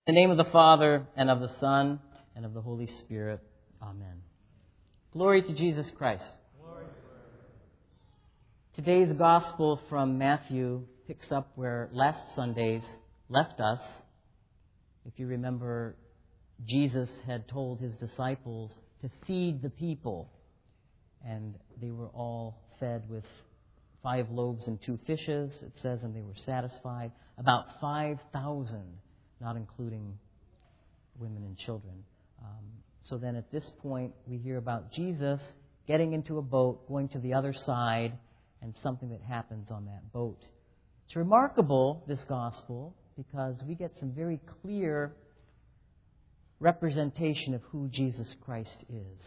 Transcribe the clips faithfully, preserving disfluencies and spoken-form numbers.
In the name of the Father, and of the Son, and of the Holy Spirit. Amen. Glory to Jesus Christ. Glory. Today's Gospel from Matthew picks up where last Sunday's left us. If you remember, Jesus had told his disciples to feed the people, and they were all fed with five loaves and two fishes, it says, and they were satisfied. About five thousand, not including women and children. Um, so then at this point, we hear about Jesus getting into a boat, going to the other side, and something that happens on that boat. It's remarkable, this gospel, because we get some very clear representation of who Jesus Christ is.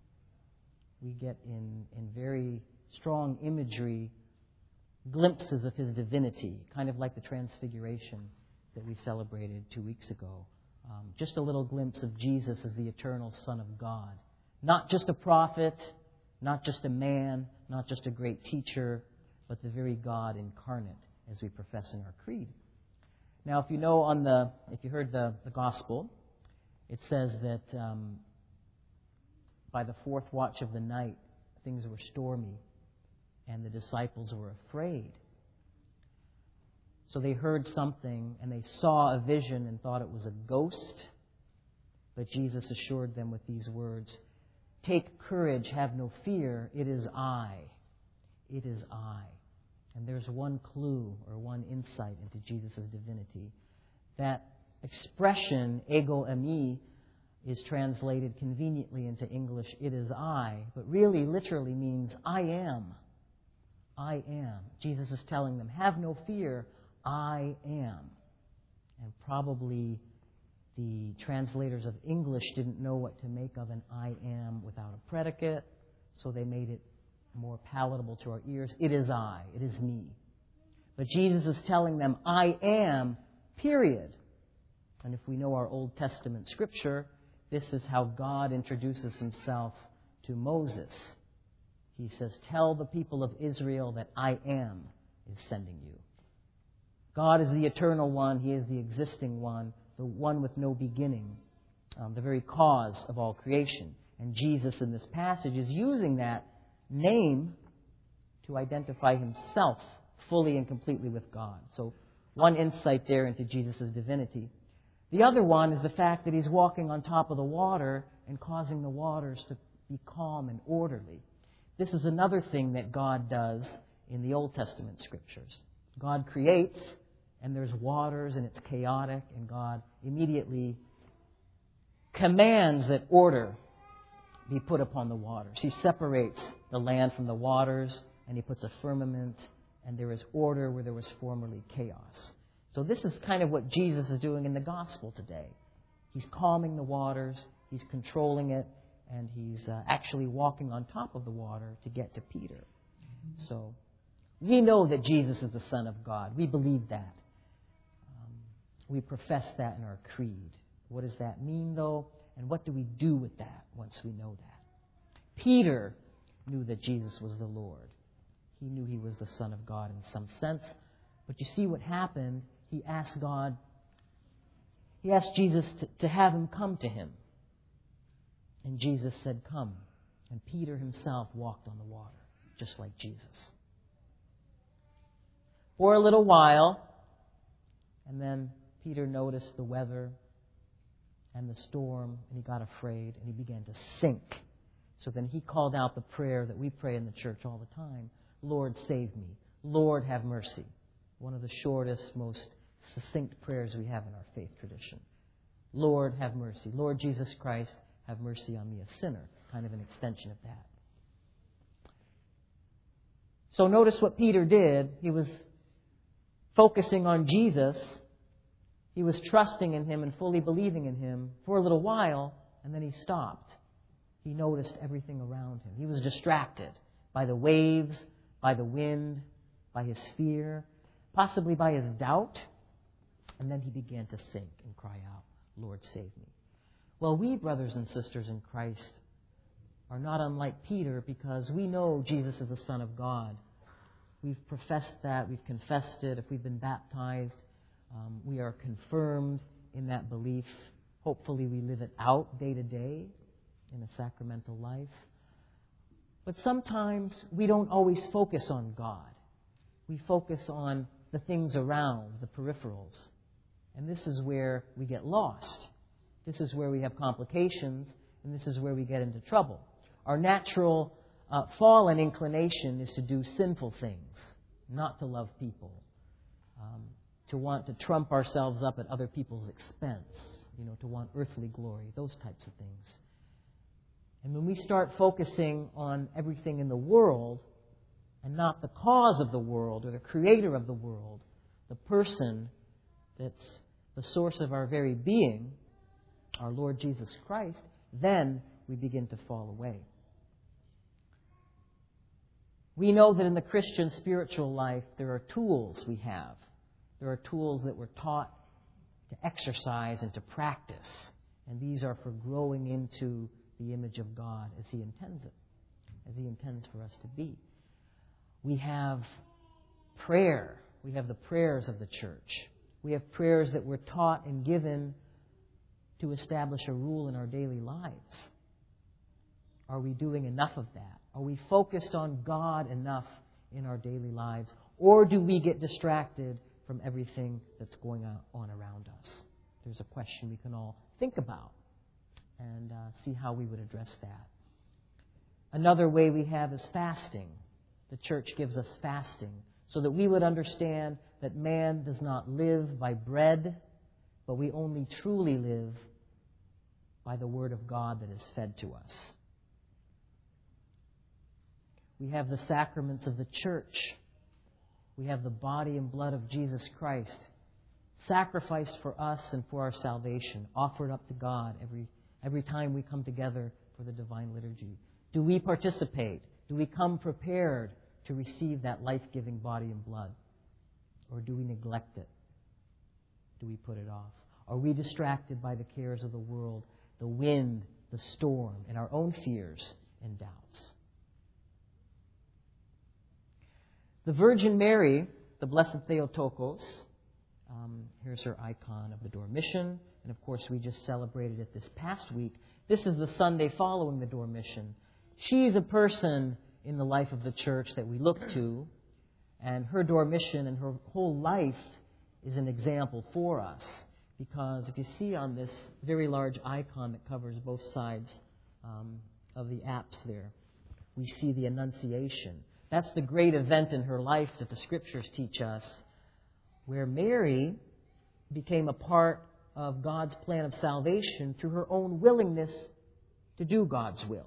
We get in, in very strong imagery glimpses of his divinity, kind of like the Transfiguration that we celebrated two weeks ago. Um, just a little glimpse of Jesus as the eternal Son of God. Not just a prophet, not just a man, not just a great teacher, but the very God incarnate, as we profess in our creed. Now, if you know on the, if you heard the, the gospel, it says that um, by the fourth watch of the night, things were stormy, and the disciples were afraid. So they heard something, and they saw a vision and thought it was a ghost. But Jesus assured them with these words, "Take courage, have no fear, it is I. It is I." And there's one clue or one insight into Jesus' divinity. That expression, ego eimi, is translated conveniently into English, "it is I," but really literally means I am. I am. Jesus is telling them, have no fear, I am. And probably the translators of English didn't know what to make of an I am without a predicate, so they made it more palatable to our ears. It is I. It is me. But Jesus is telling them, I am, period. And if we know our Old Testament scripture, this is how God introduces himself to Moses. He says, tell the people of Israel that I am is sending you. God is the eternal one. He is the existing one, the one with no beginning, um, the very cause of all creation. And Jesus in this passage is using that name to identify himself fully and completely with God. So one insight there into Jesus' divinity. The other one is the fact that he's walking on top of the water and causing the waters to be calm and orderly. This is another thing that God does in the Old Testament scriptures. God creates, and there's waters, and it's chaotic, and God immediately commands that order be put upon the waters. He separates the land from the waters, and he puts a firmament, and there is order where there was formerly chaos. So this is kind of what Jesus is doing in the gospel today. He's calming the waters, he's controlling it, and he's uh, actually walking on top of the water to get to Peter. So we know that Jesus is the Son of God. We believe that. Um, we profess that in our creed. What does that mean, though? And what do we do with that once we know that? Peter knew that Jesus was the Lord. He knew he was the Son of God in some sense. But you see what happened? He asked God, he asked Jesus to, to have him come to him. And Jesus said, come. And Peter himself walked on the water, just like Jesus. For a little while, and then Peter noticed the weather and the storm, and he got afraid, and he began to sink. So then he called out the prayer that we pray in the church all the time, Lord, save me. Lord, have mercy. One of the shortest, most succinct prayers we have in our faith tradition. Lord, have mercy. Lord Jesus Christ, have mercy on me, a sinner. Kind of an extension of that. So notice what Peter did. He was focusing on Jesus. He was trusting in him and fully believing in him for a little while, and then he stopped. He noticed everything around him. He was distracted by the waves, by the wind, by his fear, possibly by his doubt. And then he began to sink and cry out, Lord, save me. Well, we, brothers and sisters in Christ, are not unlike Peter because we know Jesus is the Son of God. We've professed that. We've confessed it. If we've been baptized, um, we are confirmed in that belief. Hopefully we live it out day to day in a sacramental life. But sometimes we don't always focus on God. We focus on the things around, the peripherals. And this is where we get lost. This is where we have complications, and this is where we get into trouble. Our natural uh, fallen inclination is to do sinful things, not to love people, um, to want to trump ourselves up at other people's expense, you know, to want earthly glory, those types of things. And when we start focusing on everything in the world and not the cause of the world or the creator of the world, the person that's the source of our very being, our Lord Jesus Christ, then we begin to fall away. We know that in the Christian spiritual life there are tools we have. There are tools that we're taught to exercise and to practice. And these are for growing into the image of God as He intends it, as He intends for us to be. We have prayer. We have the prayers of the church. We have prayers that we're taught and given to establish a rule in our daily lives. Are we doing enough of that? Are we focused on God enough in our daily lives? Or do we get distracted from everything that's going on around us? There's a question we can all think about and uh, see how we would address that. Another way we have is fasting. The church gives us fasting so that we would understand that man does not live by bread, but we only truly live by the Word of God that is fed to us. We have the sacraments of the church. We have the body and blood of Jesus Christ, sacrificed for us and for our salvation, offered up to God every, every time we come together for the divine liturgy. Do we participate? Do we come prepared to receive that life-giving body and blood? Or do we neglect it? Do we put it off? Are we distracted by the cares of the world, the wind, the storm, and our own fears and doubts? The Virgin Mary, the Blessed Theotokos, um, here's her icon of the Dormition, and of course we just celebrated it this past week. This is the Sunday following the Dormition. She's a person in the life of the church that we look to, and her Dormition and her whole life is an example for us. Because if you see on this very large icon that covers both sides um, of the apse there, we see the Annunciation. That's the great event in her life that the Scriptures teach us, where Mary became a part of God's plan of salvation through her own willingness to do God's will.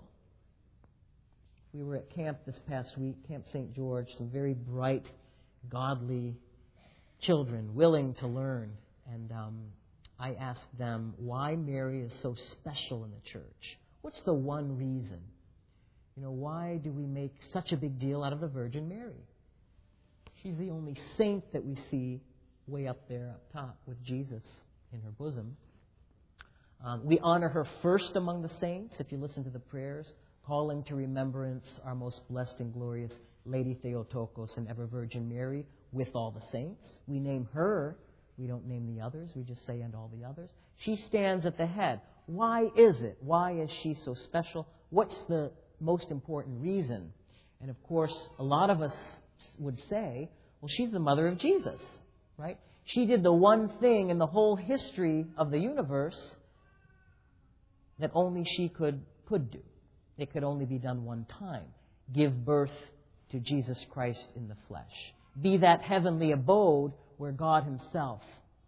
We were at camp this past week, Camp Saint George, some very bright, godly children willing to learn. And um, I asked them why Mary is so special in the church. What's the one reason? You know, why do we make such a big deal out of the Virgin Mary? She's the only saint that we see way up there, up top, with Jesus in her bosom. Um, we honor her first among the saints, if you listen to the prayers, calling to remembrance our most blessed and glorious Lady Theotokos and ever Virgin Mary with all the saints. We name her. We don't name the others. We just say, and all the others. She stands at the head. Why is it? Why is she so special? What's the most important reason? And of course, a lot of us would say, well, she's the mother of Jesus, right? She did the one thing in the whole history of the universe that only she could, could do. It could only be done one time. Give birth to Jesus Christ in the flesh. Be that heavenly abode where God Himself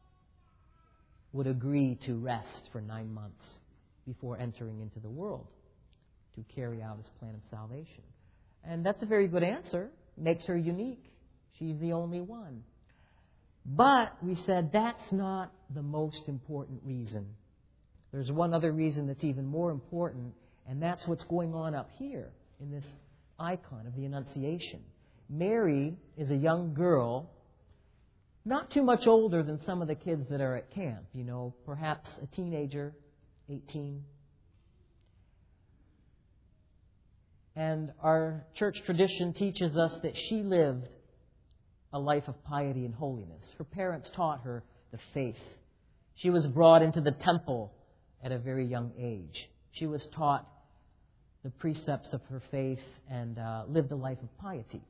would agree to rest for nine months before entering into the world to carry out His plan of salvation. And that's a very good answer. Makes her unique. She's the only one. But we said that's not the most important reason. There's one other reason that's even more important, and that's what's going on up here in this icon of the Annunciation. Mary is a young girl, not too much older than some of the kids that are at camp, you know, perhaps a teenager, eighteen. And our church tradition teaches us that she lived a life of piety and holiness. Her parents taught her the faith. She was brought into the temple at a very young age. She was taught the precepts of her faith and uh, lived a life of piety.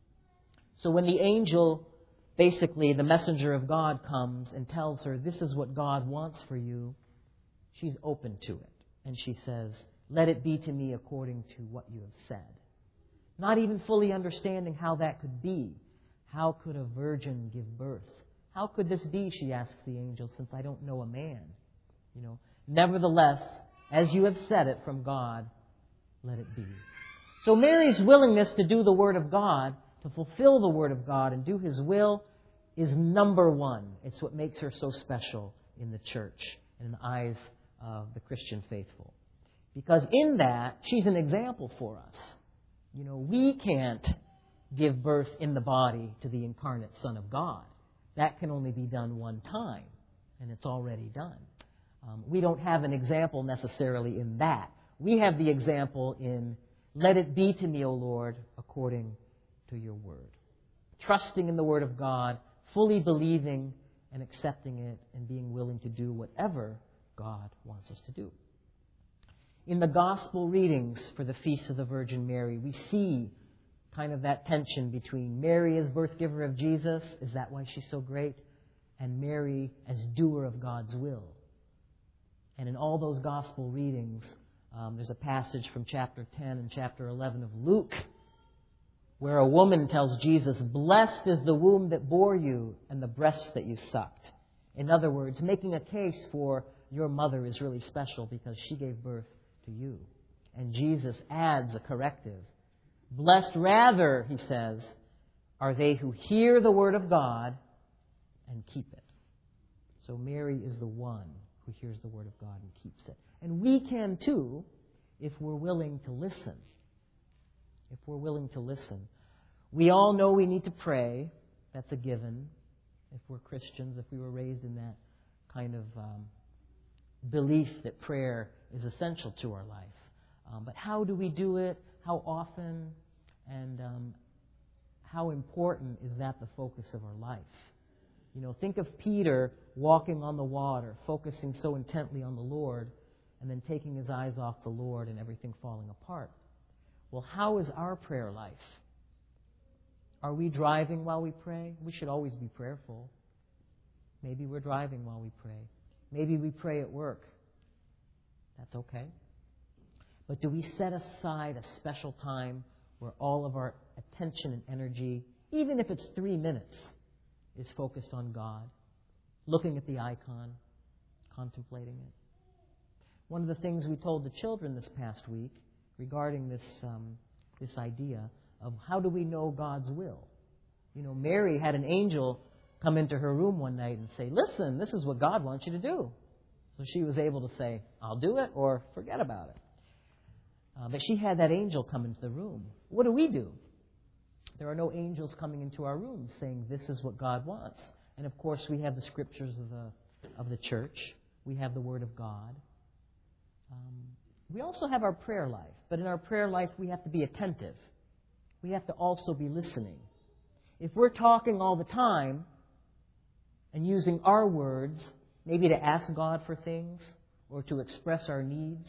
So when the angel, basically the messenger of God, comes and tells her, this is what God wants for you, she's open to it. And she says, let it be to me according to what you have said. Not even fully understanding how that could be. How could a virgin give birth? How could this be, she asks the angel, since I don't know a man? You know, nevertheless, as you have said it from God, let it be. So Mary's willingness to do the Word of God, to fulfill the Word of God and do His will, is number one. It's what makes her so special in the church and in the eyes of the Christian faithful. Because in that, she's an example for us. You know, we can't give birth in the body to the incarnate Son of God. That can only be done one time, and it's already done. Um, we don't have an example necessarily in that. We have the example in, let it be to me, O Lord, according to your word. Trusting in the Word of God, fully believing and accepting it, and being willing to do whatever God wants us to do. In the gospel readings for the Feast of the Virgin Mary, we see kind of that tension between Mary as birth giver of Jesus, is that why she's so great? And Mary as doer of God's will. And in all those gospel readings, um, there's a passage from chapter ten and chapter eleven of Luke where a woman tells Jesus, blessed is the womb that bore you and the breast that you sucked. In other words, making a case for your mother is really special because she gave birth to you. And Jesus adds a corrective. Blessed rather, he says, are they who hear the word of God and keep it. So Mary is the one who hears the word of God and keeps it. And we can too, if we're willing to listen. If we're willing to listen. We all know we need to pray. That's a given. If we're Christians, if we were raised in that kind of um, belief that prayer is essential to our life. Um, but how do we do it? How often? And um, how important is that the focus of our life? You know, think of Peter walking on the water, focusing so intently on the Lord, and then taking his eyes off the Lord and everything falling apart. Well, how is our prayer life? Are we driving while we pray? We should always be prayerful. Maybe we're driving while we pray. Maybe we pray at work. That's okay. But do we set aside a special time where all of our attention and energy, even if it's three minutes, is focused on God, looking at the icon, contemplating it? One of the things we told the children this past week regarding this um, this idea of how do we know God's will. You know, Mary had an angel come into her room one night and say, listen, this is what God wants you to do. So she was able to say, I'll do it or forget about it. Uh, but she had that angel come into the room. What do we do? There are no angels coming into our rooms saying this is what God wants. And of course we have the scriptures of the of the church. We have the Word of God. Um, we also have our prayer life. But in our prayer life we have to be attentive. We have to also be listening. If we're talking all the time and using our words, maybe to ask God for things or to express our needs,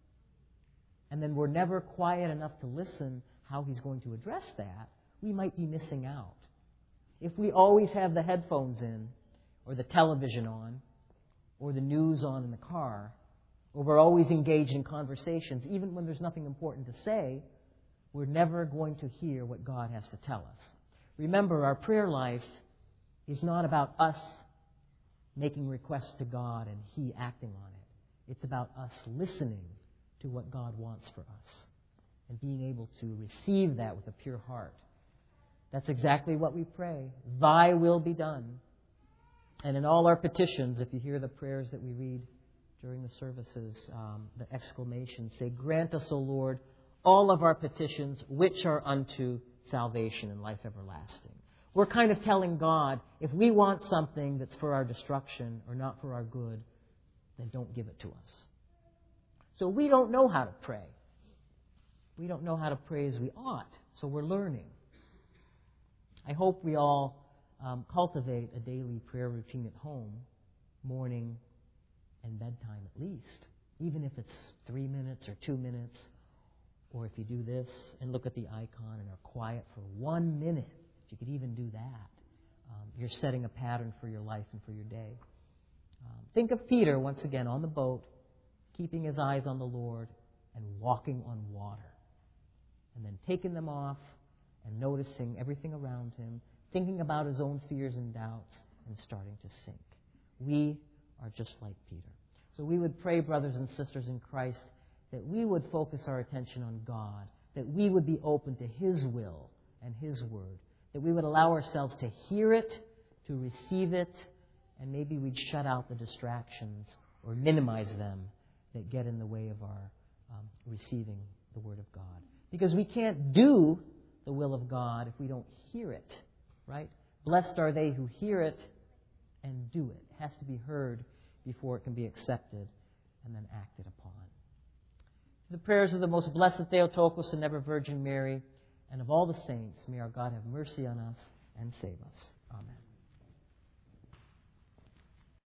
and then we're never quiet enough to listen how He's going to address that, we might be missing out. If we always have the headphones in, or the television on, or the news on in the car, or we're always engaged in conversations, even when there's nothing important to say, we're never going to hear what God has to tell us. Remember, our prayer life is not about us making requests to God and He acting on it. It's about us listening to what God wants for us and being able to receive that with a pure heart. That's exactly what we pray. Thy will be done. And in all our petitions, if you hear the prayers that we read during the services, um, the exclamations say, grant us, O Lord, all of our petitions which are unto salvation and life everlasting. We're kind of telling God, if we want something that's for our destruction or not for our good, then don't give it to us. So we don't know how to pray. We don't know how to pray as we ought, so we're learning. I hope we all um, cultivate a daily prayer routine at home, morning, and bedtime at least, even if it's three minutes or two minutes, or if you do this and look at the icon and are quiet for one minute, if you could even do that, um, you're setting a pattern for your life and for your day. Um, think of Peter, once again, on the boat, keeping his eyes on the Lord and walking on water, and then taking them off and noticing everything around him, thinking about his own fears and doubts, and starting to sink. We are just like Peter. So we would pray, brothers and sisters in Christ, that we would focus our attention on God, that we would be open to His will and His word, that we would allow ourselves to hear it, to receive it, and maybe we'd shut out the distractions or minimize them that get in the way of our um, receiving the Word of God. Because we can't do the will of God if we don't hear it, right? Blessed are they who hear it and do it. It has to be heard before it can be accepted and then acted upon. The prayers of the most blessed Theotokos and ever Virgin Mary, and of all the saints, may our God have mercy on us and save us. Amen.